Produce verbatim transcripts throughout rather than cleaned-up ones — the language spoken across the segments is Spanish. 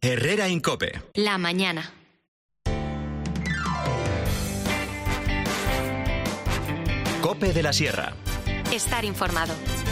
Herrera Incope. La mañana. Cope de la Sierra. Estar informado.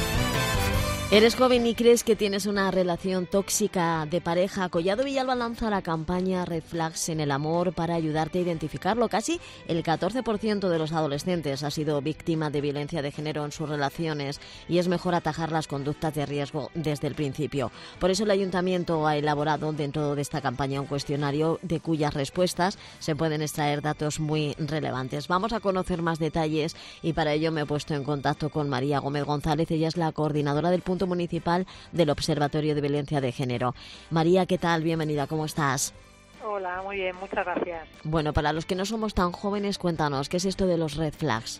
¿Eres joven y crees que tienes una relación tóxica de pareja? Collado Villalba lanza la campaña Red Flags en el amor para ayudarte a identificarlo. Casi el catorce por ciento de los adolescentes ha sido víctima de violencia de género en sus relaciones y es mejor atajar las conductas de riesgo desde el principio. Por eso el Ayuntamiento ha elaborado dentro de esta campaña un cuestionario de cuyas respuestas se pueden extraer datos muy relevantes. Vamos a conocer más detalles y para ello me he puesto en contacto con María Gómez González. Ella es la coordinadora del punto municipal del Observatorio de Violencia de Género. María, ¿qué tal? Bienvenida, ¿cómo estás? Hola, muy bien, muchas gracias. Bueno, para los que no somos tan jóvenes, cuéntanos, ¿qué es esto de los Red Flags?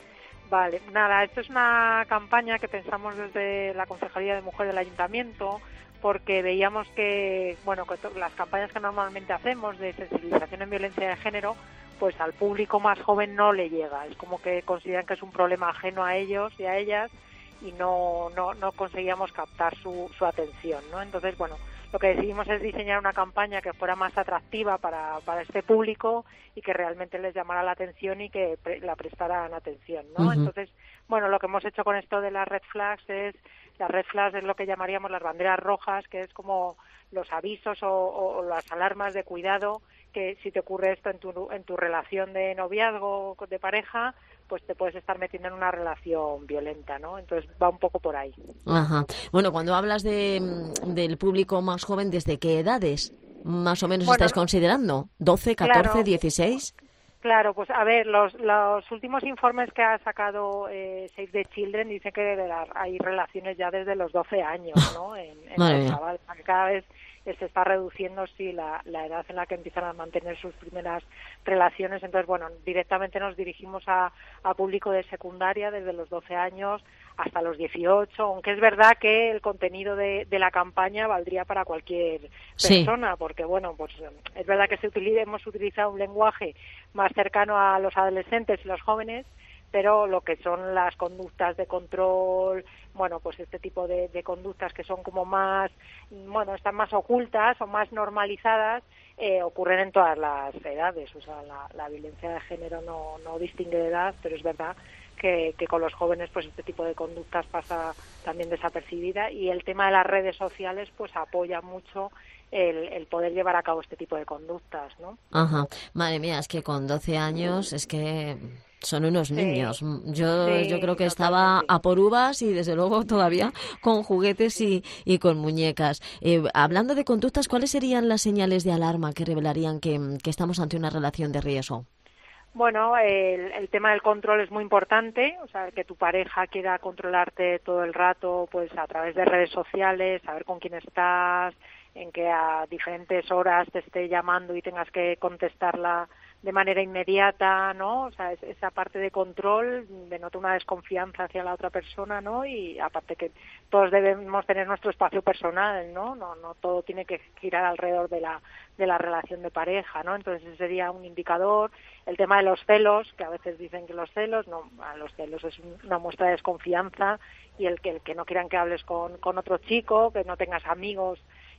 Vale, nada, esto es una campaña que pensamos desde la Concejalía de Mujer del Ayuntamiento, porque veíamos que, bueno, que to- las campañas que normalmente hacemos de sensibilización en violencia de género, pues al público más joven no le llega. Es como que consideran que es un problema ajeno a ellos y a ellas, y no, no, no conseguíamos captar su, su atención, ¿no? Entonces, bueno, lo que decidimos es diseñar una campaña que fuera más atractiva para, para este público y que realmente les llamara la atención y que pre- la prestaran atención, ¿no? Uh-huh. Entonces, bueno, lo que hemos hecho con esto de las red flags es, las red flags es lo que llamaríamos las banderas rojas, que es como los avisos o, o, o las alarmas de cuidado, que si te ocurre esto en tu, en tu relación de noviazgo, de pareja, pues te puedes estar metiendo en una relación violenta, ¿no? Entonces va un poco por ahí. Ajá. Bueno, cuando hablas de, del público más joven, ¿desde qué edades más o menos Bueno, estáis considerando? ¿doce, catorce, claro. dieciséis? Claro, pues a ver, los, los últimos informes que ha sacado eh, Save the Children dicen que de la- hay relaciones ya desde los doce años, ¿no? En, en Madre los mía. chavales, que cada vez eh, se está reduciendo, sí, la, la edad en la que empiezan a mantener sus primeras relaciones. Entonces, bueno, directamente nos dirigimos a, a público de secundaria desde los doce años hasta los dieciocho, aunque es verdad que el contenido de, de la campaña valdría para cualquier Sí. persona, porque, bueno, pues es verdad que se utiliza, hemos utilizado un lenguaje más cercano a los adolescentes y los jóvenes, pero lo que son las conductas de control, bueno, pues este tipo de, de conductas que son como más, bueno, están más ocultas o más normalizadas, eh, ocurren en todas las edades. O sea, la, la violencia de género no, no distingue de edad, pero es verdad que, que con los jóvenes pues este tipo de conductas pasa también desapercibida, y el tema de las redes sociales pues apoya mucho el, el poder llevar a cabo este tipo de conductas, ¿no? Ajá. Madre mía, es que con doce años es que son unos Sí, niños. Yo, sí, yo creo que estaba totalmente. a por uvas y desde luego todavía con juguetes y, y con muñecas. Eh, hablando de conductas, ¿cuáles serían las señales de alarma que revelarían que, que estamos ante una relación de riesgo? Bueno, el, el tema del control es muy importante, o sea, que tu pareja quiera controlarte todo el rato, pues a través de redes sociales, saber con quién estás, en que a diferentes horas te esté llamando y tengas que contestarla de manera inmediata, ¿no? O sea, es, esa parte de control denota una desconfianza hacia la otra persona, ¿no? Y aparte que todos debemos tener nuestro espacio personal, ¿no? No, no todo tiene que girar alrededor de la de la relación de pareja, ¿no? Entonces ese sería un indicador. El tema de los celos, que a veces dicen que los celos, no, a los celos es un- una muestra de desconfianza, y el que el que no quieran que hables con, con otro chico, que no tengas amigos,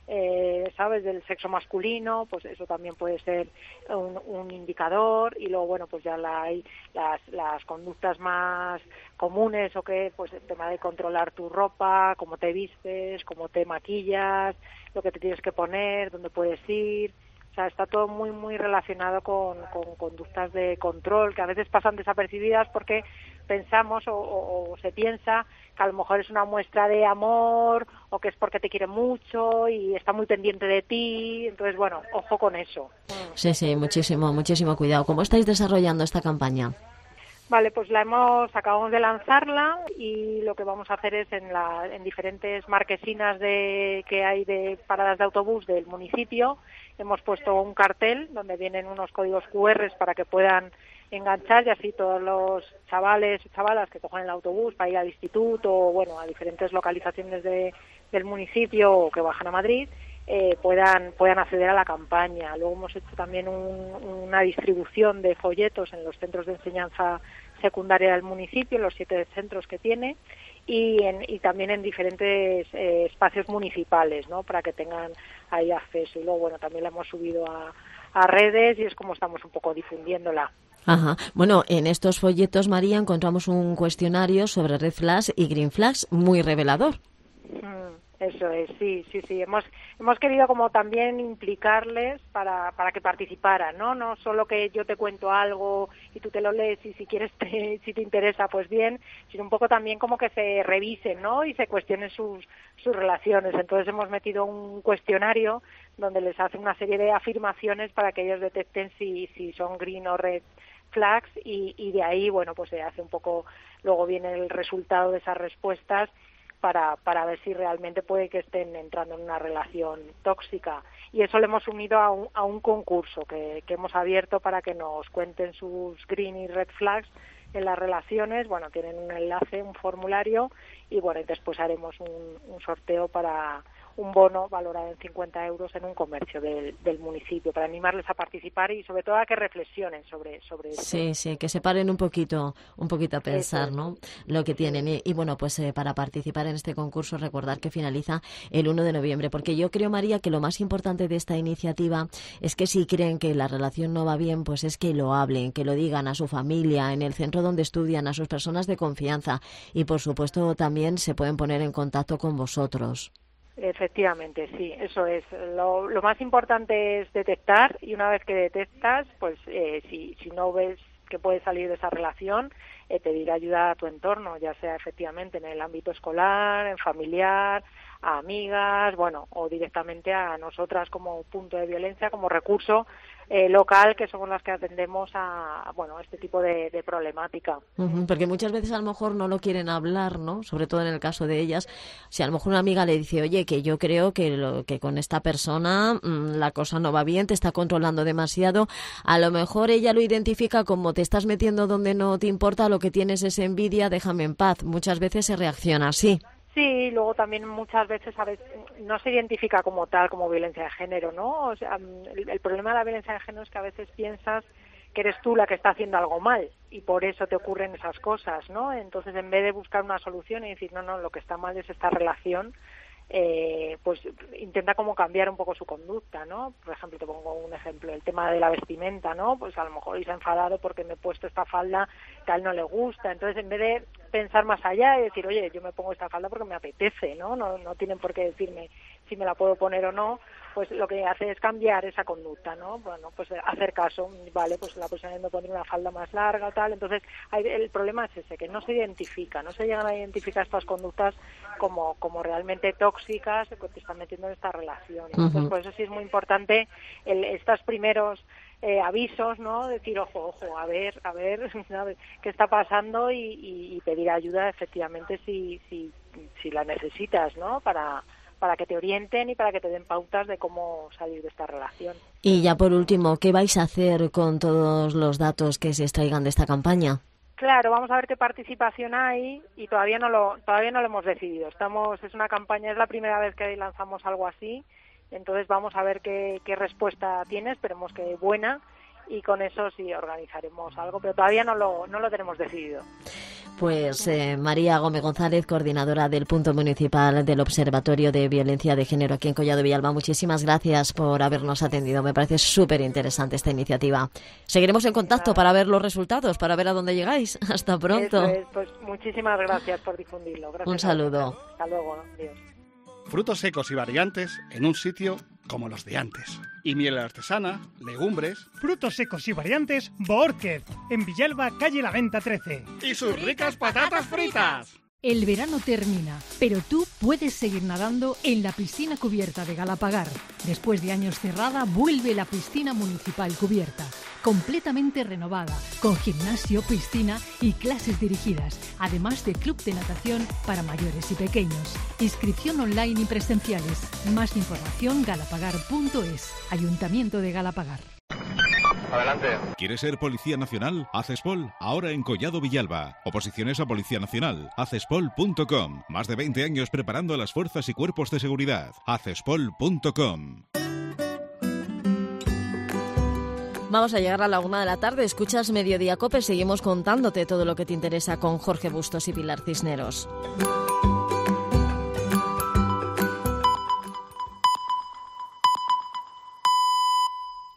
eh, sabes, del sexo masculino, pues eso también puede ser un, un indicador. Y luego, bueno, pues ya la, hay las, las conductas más comunes, o que, pues el tema de controlar tu ropa, cómo te vistes, cómo te maquillas, lo que te tienes que poner, dónde puedes ir. O sea, está todo muy, muy relacionado con, con conductas de control que a veces pasan desapercibidas porque pensamos o, o, o se piensa que a lo mejor es una muestra de amor, o que es porque te quiere mucho y está muy pendiente de ti. Entonces, bueno, ojo con eso. Sí, sí, muchísimo, muchísimo cuidado. ¿Cómo estáis desarrollando esta campaña? Vale, pues la hemos, acabamos de lanzarla, y lo que vamos a hacer es en, la, en diferentes marquesinas de, que hay de paradas de autobús del municipio, hemos puesto un cartel donde vienen unos códigos cu erres para que puedan enganchar, y así todos los chavales o chavalas que cogen el autobús para ir al instituto o, bueno, a diferentes localizaciones de, del municipio, o que bajan a Madrid, eh, puedan puedan acceder a la campaña. Luego hemos hecho también un, una distribución de folletos en los centros de enseñanza secundaria del municipio, los siete centros que tiene, y, en, y también en diferentes eh, espacios municipales, ¿no? Para que tengan ahí acceso. Y luego, bueno, también la hemos subido a, a redes y es como estamos un poco difundiéndola. Ajá. Bueno, en estos folletos, María, encontramos un cuestionario sobre red flags y green flags muy revelador. Mm, eso es, sí, sí, sí. Hemos hemos querido como también implicarles para para que participaran, ¿no? No solo que yo te cuento algo y tú te lo lees y si quieres te, si te interesa, pues bien, sino un poco también como que se revisen, ¿no? Y se cuestionen sus sus relaciones. Entonces hemos metido un cuestionario donde les hace una serie de afirmaciones para que ellos detecten si si son green o red flags y, y de ahí, bueno, pues se hace un poco, luego viene el resultado de esas respuestas para, para ver si realmente puede que estén entrando en una relación tóxica. Y eso lo hemos unido a un, a un concurso que, que hemos abierto para que nos cuenten sus green y red flags en las relaciones. Bueno, tienen un enlace, un formulario y bueno, y después haremos un, un sorteo para un bono valorado en cincuenta euros en un comercio del, del municipio para animarles a participar y sobre todo a que reflexionen sobre sobre esto. Sí, sí, que se paren un poquito, un poquito a pensar, Eso, ¿no? Lo que tienen. Y, y bueno, pues eh, para participar en este concurso, recordar que finaliza el uno de noviembre, porque yo creo, María, que lo más importante de esta iniciativa es que si creen que la relación no va bien, pues es que lo hablen, que lo digan a su familia, en el centro donde estudian, a sus personas de confianza y, por supuesto, también se pueden poner en contacto con vosotros. Efectivamente, sí, eso es. Lo, lo más importante es detectar y una vez que detectas, pues eh, si, si no ves que puede salir de esa relación, eh, pedir ayuda a tu entorno, ya sea efectivamente en el ámbito escolar, en familiar, a amigas, bueno, o directamente a nosotras como punto de violencia, como recurso eh, local, que somos las que atendemos a, bueno, este tipo de, de problemática. Uh-huh, porque muchas veces a lo mejor no lo quieren hablar, ¿no? Sobre todo en el caso de ellas. Si a lo mejor una amiga le dice, oye, que yo creo que, lo, que con esta persona mmm, la cosa no va bien, te está controlando demasiado, a lo mejor ella lo identifica como te estás metiendo donde no te importa, lo que tienes es envidia, déjame en paz. Muchas veces se reacciona así. Sí, luego también muchas veces a veces no se identifica como tal, como violencia de género, ¿no? O sea, el, el problema de la violencia de género es que a veces piensas que eres tú la que está haciendo algo mal y por eso te ocurren esas cosas, ¿no? Entonces, en vez de buscar una solución y decir, no, no, lo que está mal es esta relación, eh, pues intenta como cambiar un poco su conducta, ¿no? Por ejemplo, te pongo un ejemplo, el tema de la vestimenta, ¿no? Pues a lo mejor se ha enfadado porque me he puesto esta falda que a él no le gusta. Entonces, en vez de pensar más allá y decir, oye, yo me pongo esta falda porque me apetece, ¿no? No, no tienen por qué decirme si me la puedo poner o no, pues lo que hace es cambiar esa conducta, ¿no? Bueno, pues hacer caso, vale, pues la persona me pondré una falda más larga o tal. Entonces, hay, el problema es ese, que no se identifica, no se llegan a identificar estas conductas como, como realmente tóxicas que te están metiendo en esta relación. Entonces, uh-huh. Por eso sí es muy importante el, estos primeros eh, avisos, ¿no? Decir, ojo, ojo, a ver, a ver, ¿sabes? Qué está pasando y, y, y pedir ayuda efectivamente si, si, si la necesitas, ¿no? Para para que te orienten y para que te den pautas de cómo salir de esta relación. Y ya por último, ¿qué vais a hacer con todos los datos que se extraigan de esta campaña? Claro, vamos a ver qué participación hay y todavía no lo todavía no lo hemos decidido. Estamos es una campaña, es la primera vez que lanzamos algo así, entonces vamos a ver qué, qué respuesta tiene, esperemos que buena. Y con eso sí organizaremos algo, pero todavía no lo, no lo tenemos decidido. Pues eh, María Gómez González, coordinadora del punto municipal del Observatorio de Violencia de Género aquí en Collado Villalba, muchísimas gracias por habernos atendido. Me parece súper interesante esta iniciativa. Seguiremos en contacto claro. para ver los resultados, para ver a dónde llegáis. Hasta pronto. Eso es, pues muchísimas gracias por difundirlo. Gracias. Un saludo. Hasta luego. Adiós. Frutos secos y variantes en un sitio como los de antes. Y miel artesana, legumbres... Frutos secos y variantes Boórquez, en Villalba, calle La Venta trece. ¡Y sus ricas patatas fritas! El verano termina, pero tú puedes seguir nadando en la piscina cubierta de Galapagar. Después de años cerrada, vuelve la piscina municipal cubierta, completamente renovada, con gimnasio, piscina y clases dirigidas, además de club de natación para mayores y pequeños. Inscripción online y presenciales. Más información galapagar punto es. Ayuntamiento de Galapagar. Adelante. ¿Quieres ser Policía Nacional? Accespol, ahora en Collado Villalba. Oposiciones a Policía Nacional. accespol punto com. Más de veinte años preparando a las fuerzas y cuerpos de seguridad. accespol punto com. Vamos a llegar a la una de la tarde. Escuchas Mediodía Cope. Seguimos contándote todo lo que te interesa con Jorge Bustos y Pilar Cisneros.